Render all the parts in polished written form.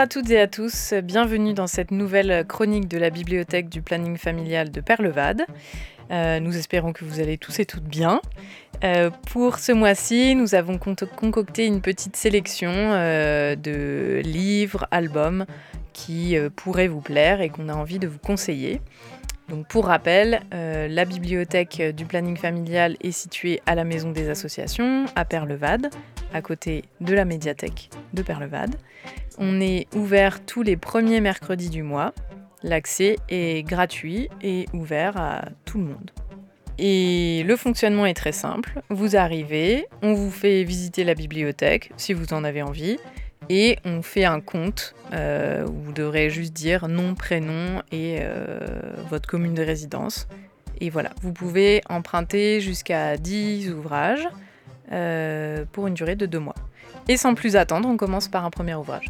toutes et à tous, bienvenue dans cette nouvelle chronique de la bibliothèque du planning familial de Père-Levade. Nous espérons que vous allez tous et toutes bien. Pour ce mois-ci, nous avons concocté une petite sélection de livres, albums qui pourraient vous plaire et qu'on a envie de vous conseiller. Donc pour rappel, la bibliothèque du planning familial est située à la Maison des Associations, à Père-Levade, à côté de la médiathèque de Père-Levade. On est ouvert tous les premiers mercredis du mois. L'accès est gratuit et ouvert à tout le monde. Et le fonctionnement est très simple. Vous arrivez, on vous fait visiter la bibliothèque si vous en avez envie, et on fait un compte où vous devrez juste dire nom, prénom et votre commune de résidence. Et voilà, vous pouvez emprunter jusqu'à 10 ouvrages pour une durée de 2 mois. Et sans plus attendre, on commence par un premier ouvrage.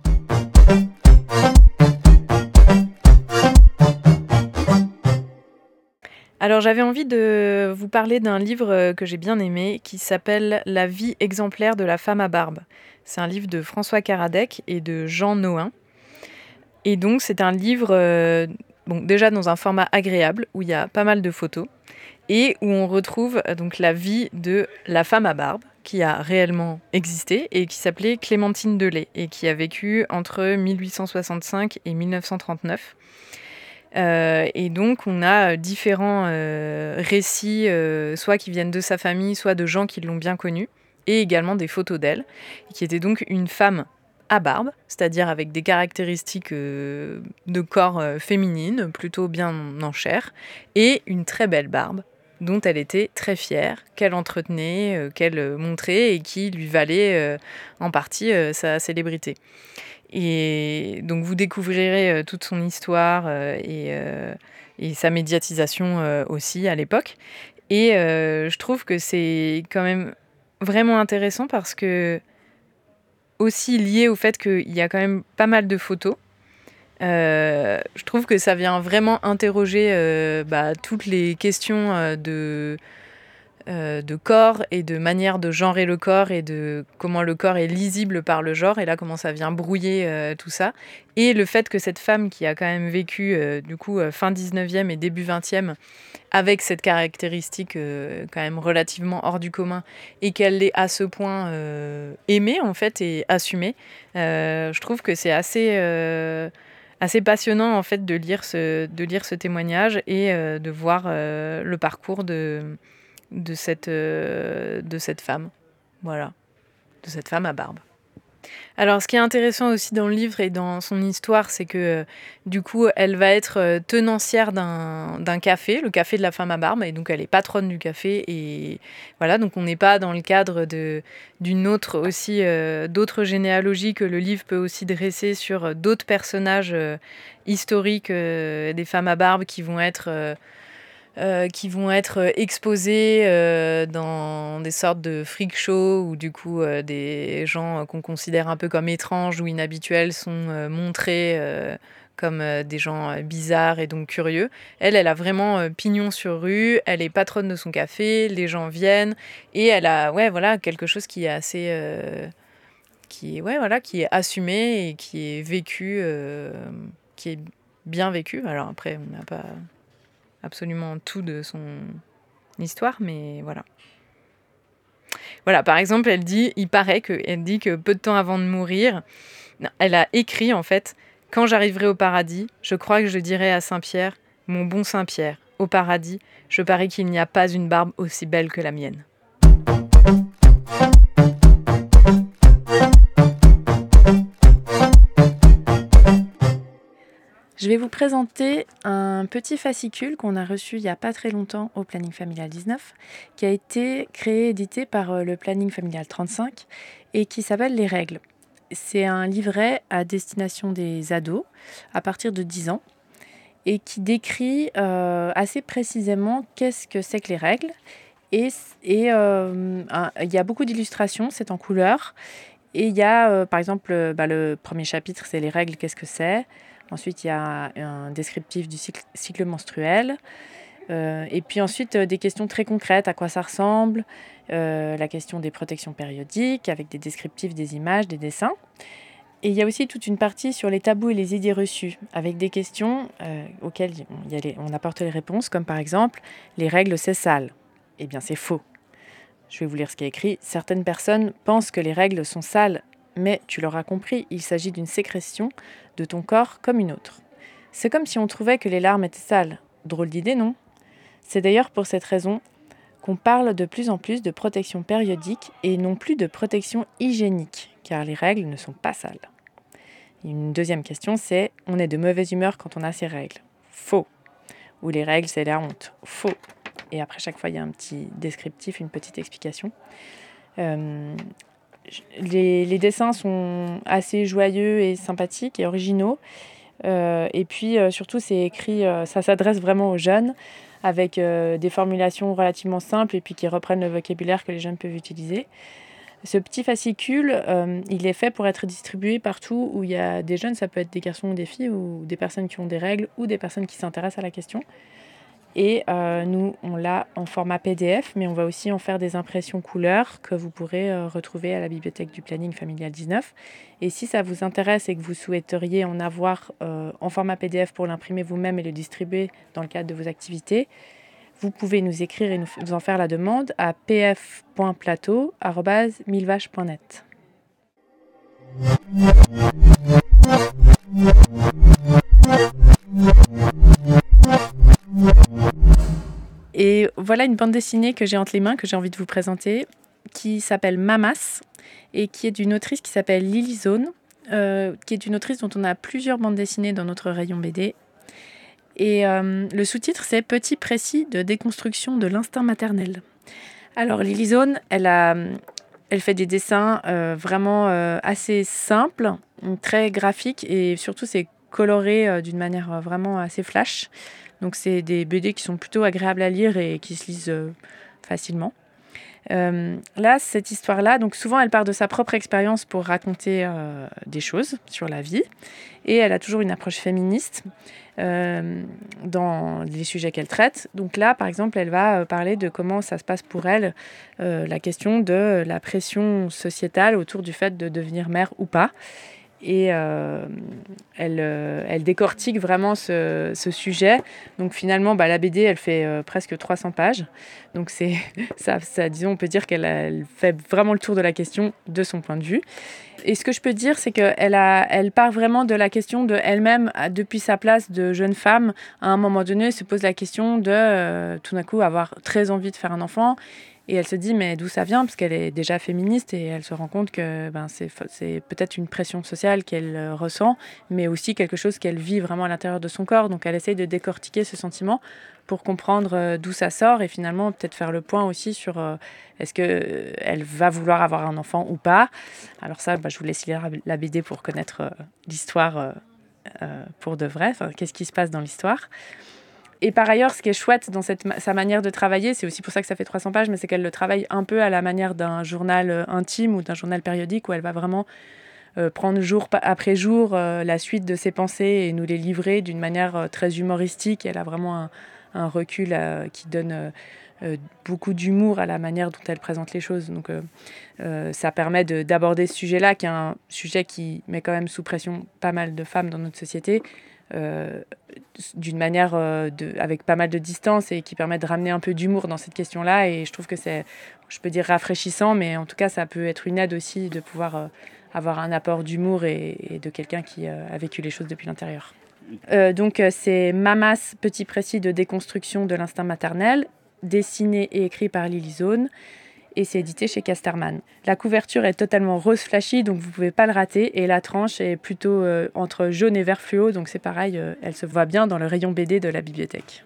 Alors j'avais envie de vous parler d'un livre que j'ai bien aimé qui s'appelle « La vie exemplaire de la femme à barbe ». C'est un livre de François Karadec et de Jean Nohain. Et donc c'est un livre déjà dans un format agréable où il y a pas mal de photos et où on retrouve donc la vie de la femme à barbe qui a réellement existé et qui s'appelait Clémentine Delay et qui a vécu entre 1865 et 1939. Et donc on a différents récits, soit qui viennent de sa famille, soit de gens qui l'ont bien connue, et également des photos d'elle, qui était donc une femme à barbe, c'est-à-dire avec des caractéristiques de corps féminines, plutôt bien en chair, et une très belle barbe, dont elle était très fière, qu'elle entretenait, qu'elle montrait, et qui lui valait en partie sa célébrité. Et donc vous découvrirez toute son histoire et sa médiatisation aussi à l'époque. Et je trouve que c'est quand même vraiment intéressant parce que, aussi lié au fait qu'il y a quand même pas mal de photos, je trouve que ça vient vraiment interroger toutes les questions de corps et de manière de genrer le corps et de comment le corps est lisible par le genre, et là comment ça vient brouiller tout ça. Et le fait que cette femme qui a quand même vécu fin 19e et début 20e avec cette caractéristique quand même relativement hors du commun et qu'elle l'ait à ce point aimée en fait et assumée, je trouve que c'est assez passionnant en fait de lire ce témoignage et de voir le parcours de cette femme, voilà, de cette femme à barbe. Alors, ce qui est intéressant aussi dans le livre et dans son histoire, c'est que du coup, elle va être tenancière d'un café, le café de la femme à barbe, et donc elle est patronne du café. Et voilà, donc on n'est pas dans le cadre d'une autre aussi, d'autres généalogies que le livre peut aussi dresser sur d'autres personnages historiques des femmes à barbe qui vont être exposés dans des sortes de freak shows où du coup des gens qu'on considère un peu comme étranges ou inhabituels sont montrés comme des gens bizarres et donc curieux. Elle a vraiment pignon sur rue, elle est patronne de son café, les gens viennent et elle a quelque chose qui est assez qui est assumé et qui est vécu, qui est bien vécu. Alors après, on n'a pas absolument tout de son histoire, mais voilà. Voilà, par exemple, elle dit que peu de temps avant de mourir, elle a écrit en fait « Quand j'arriverai au paradis, je crois que je dirai à Saint-Pierre, mon bon Saint-Pierre, au paradis, je parie qu'il n'y a pas une barbe aussi belle que la mienne. » Je vais vous présenter un petit fascicule qu'on a reçu il n'y a pas très longtemps au Planning Familial 19, qui a été créé et édité par le Planning Familial 35 et qui s'appelle Les Règles. C'est un livret à destination des ados à partir de 10 ans et qui décrit assez précisément qu'est-ce que c'est que les règles. Et il y a beaucoup d'illustrations, c'est en couleur. Et il y a par exemple le premier chapitre, c'est les règles, qu'est-ce que c'est ? Ensuite, il y a un descriptif du cycle menstruel. Et puis ensuite, des questions très concrètes, à quoi ça ressemble, la question des protections périodiques, avec des descriptifs, des images, des dessins. Et il y a aussi toute une partie sur les tabous et les idées reçues, avec des questions auxquelles on apporte les réponses, comme par exemple « les règles c'est sale ». Eh bien c'est faux. Je vais vous lire ce qui est écrit. « Certaines personnes pensent que les règles sont sales, mais tu l'auras compris, il s'agit d'une sécrétion de ton corps comme une autre. C'est comme si on trouvait que les larmes étaient sales. Drôle d'idée, non ? C'est d'ailleurs pour cette raison qu'on parle de plus en plus de protection périodique et non plus de protection hygiénique, car les règles ne sont pas sales. » Une deuxième question, c'est « on est de mauvaise humeur quand on a ces règles ?» Faux. Ou les règles, c'est la honte. Faux. Et après, chaque fois, il y a un petit descriptif, une petite explication. Les dessins sont assez joyeux et sympathiques et originaux. Et puis, surtout, c'est écrit, ça s'adresse vraiment aux jeunes, avec des formulations relativement simples et puis qui reprennent le vocabulaire que les jeunes peuvent utiliser. Ce petit fascicule, il est fait pour être distribué partout où il y a des jeunes, ça peut être des garçons ou des filles, ou des personnes qui ont des règles, ou des personnes qui s'intéressent à la question. Et nous, on l'a en format PDF, mais on va aussi en faire des impressions couleurs que vous pourrez retrouver à la bibliothèque du planning familial 19. Et si ça vous intéresse et que vous souhaiteriez en avoir en format PDF pour l'imprimer vous-même et le distribuer dans le cadre de vos activités, vous pouvez nous écrire et nous en faire la demande à pf.plateau@milvache.net. Et voilà une bande dessinée que j'ai entre les mains, que j'ai envie de vous présenter, qui s'appelle Mamas, et qui est d'une autrice qui s'appelle Lily Zone, qui est une autrice dont on a plusieurs bandes dessinées dans notre rayon BD. Et le sous-titre, c'est « Petit précis de déconstruction de l'instinct maternel ». Alors, Lily Zone, elle fait des dessins vraiment assez simples, très graphiques, et surtout, c'est coloré d'une manière vraiment assez flash. Donc, c'est des BD qui sont plutôt agréables à lire et qui se lisent facilement. Là, cette histoire-là, donc souvent, elle part de sa propre expérience pour raconter des choses sur la vie. Et elle a toujours une approche féministe dans les sujets qu'elle traite. Donc là, par exemple, elle va parler de comment ça se passe pour elle, la question de la pression sociétale autour du fait de devenir mère ou pas. Et elle décortique vraiment ce sujet. Donc finalement, la BD, elle fait presque 300 pages. Donc disons, on peut dire qu'elle fait vraiment le tour de la question de son point de vue. Et ce que je peux dire, c'est qu'elle part vraiment de la question de elle-même, depuis sa place de jeune femme, à un moment donné, se pose la question de tout d'un coup avoir très envie de faire un enfant. Et elle se dit, mais d'où ça vient ? Parce qu'elle est déjà féministe et elle se rend compte que c'est peut-être une pression sociale qu'elle ressent, mais aussi quelque chose qu'elle vit vraiment à l'intérieur de son corps. Donc elle essaye de décortiquer ce sentiment pour comprendre d'où ça sort et finalement peut-être faire le point aussi sur est-ce qu'elle va vouloir avoir un enfant ou pas. Alors ça, je vous laisse lire la BD pour connaître l'histoire pour de vrai, qu'est-ce qui se passe dans l'histoire. Et par ailleurs, ce qui est chouette dans sa manière de travailler, c'est aussi pour ça que ça fait 300 pages, mais c'est qu'elle le travaille un peu à la manière d'un journal intime ou d'un journal périodique où elle va vraiment prendre jour après jour la suite de ses pensées et nous les livrer d'une manière très humoristique. Elle a vraiment un recul qui donne beaucoup d'humour à la manière dont elle présente les choses. Donc ça permet d'aborder ce sujet-là, qui est un sujet qui met quand même sous pression pas mal de femmes dans notre société, d'une manière avec pas mal de distance et qui permet de ramener un peu d'humour dans cette question-là. Et je trouve que c'est, je peux dire, rafraîchissant, mais en tout cas, ça peut être une aide aussi de pouvoir avoir un apport d'humour et de quelqu'un qui a vécu les choses depuis l'intérieur. Donc, c'est Mamas, petit précis de déconstruction de l'instinct maternel, dessiné et écrit par Lily Zone. Et c'est édité chez Casterman. La couverture est totalement rose flashy, donc vous ne pouvez pas le rater. Et la tranche est plutôt entre jaune et vert fluo, donc c'est pareil, elle se voit bien dans le rayon BD de la bibliothèque.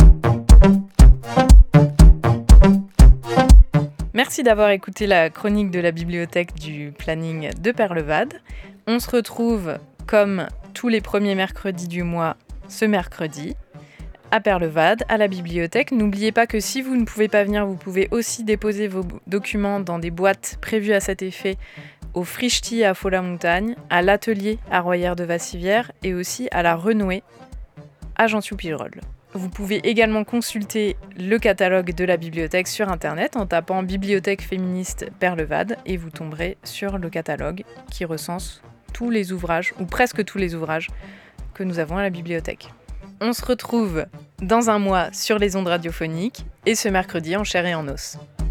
Merci d'avoir écouté la chronique de la bibliothèque du planning de Perlevade. On se retrouve comme tous les premiers mercredis du mois, ce mercredi, à Perlevade, à la bibliothèque. N'oubliez pas que si vous ne pouvez pas venir, vous pouvez aussi déposer vos documents dans des boîtes prévues à cet effet au Frichti à Faux-la-Montagne, à l'Atelier à Royère-de-Vassivière et aussi à la Renouée à Gentiou-Pigerolles. Vous pouvez également consulter le catalogue de la bibliothèque sur internet en tapant Bibliothèque féministe Perlevade et vous tomberez sur le catalogue qui recense tous les ouvrages, ou presque tous les ouvrages, que nous avons à la bibliothèque. On se retrouve dans un mois sur les ondes radiophoniques et ce mercredi en chair et en os.